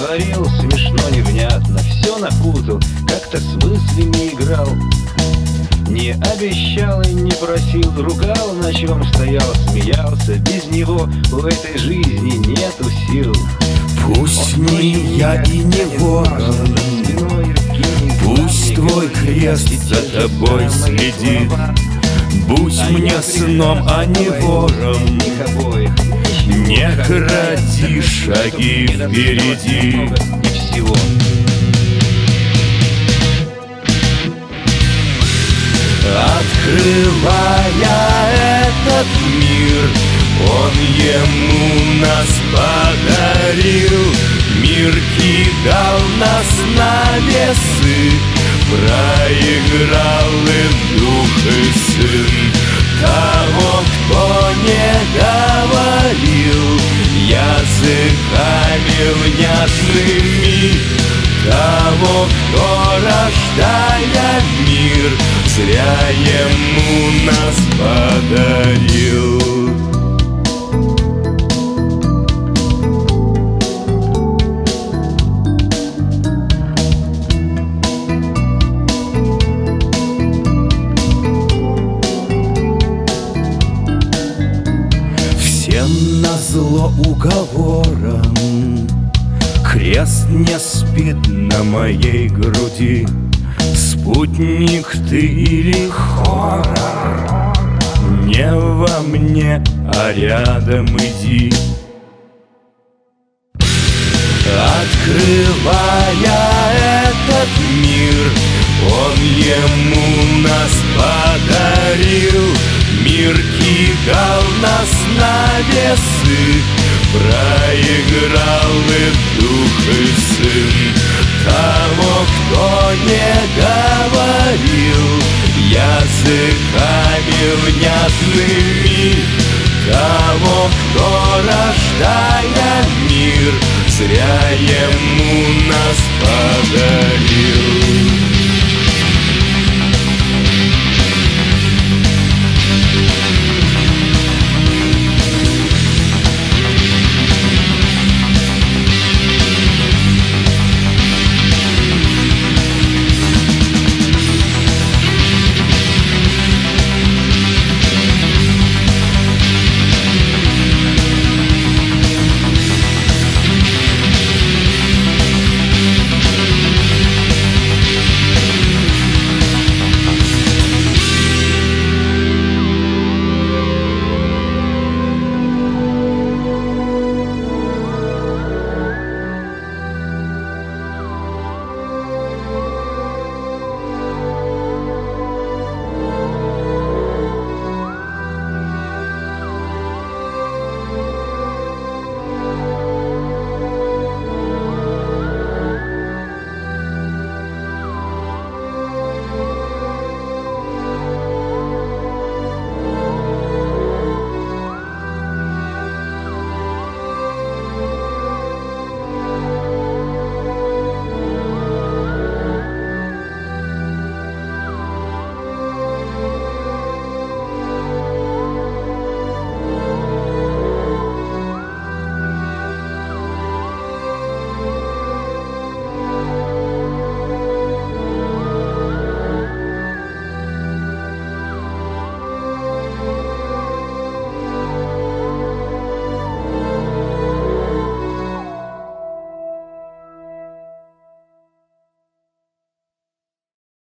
говорил смешно, невнятно, все напутал, как-то с мыслями играл. Не обещал и не просил, ругал, на чем стоял, смеялся. Без него в этой жизни нету сил. Пусть не я и не ворон, пусть твой крест за тобой следит. Будь мне сном, а не вором, не кради шаги впереди. И всего. Открывая этот мир, он ему нас подарил. Мир кидал нас на весы, проиграл и дух, и сын. Того, кто не говорил языками внятными, того, кто, рождая мир, зря ему нас подарил. Всем назло уговором крест не спит на моей груди. Спутник ты или хоррор, не во мне, а рядом иди. Открывая этот мир, он ему нас подарил. Мир кидал нас на весы, проиграл и дух, и сын. Того, кто не говорил языками внятными, того, кто, рождая мир, зря ему нас подарил.